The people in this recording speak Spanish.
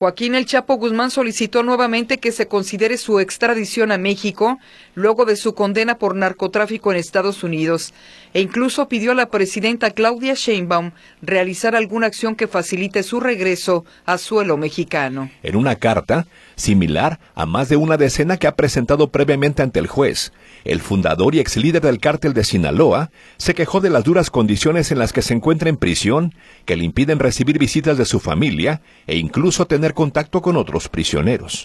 Joaquín El Chapo Guzmán solicitó nuevamente que se considere su extradición a México luego de su condena por narcotráfico en Estados Unidos e incluso pidió a la presidenta Claudia Sheinbaum realizar alguna acción que facilite su regreso a suelo mexicano. En una carta similar a más de una decena que ha presentado previamente ante el juez, el fundador y ex líder del cártel de Sinaloa se quejó de las duras condiciones en las que se encuentra en prisión, que le impiden recibir visitas de su familia e incluso tener contacto con otros prisioneros.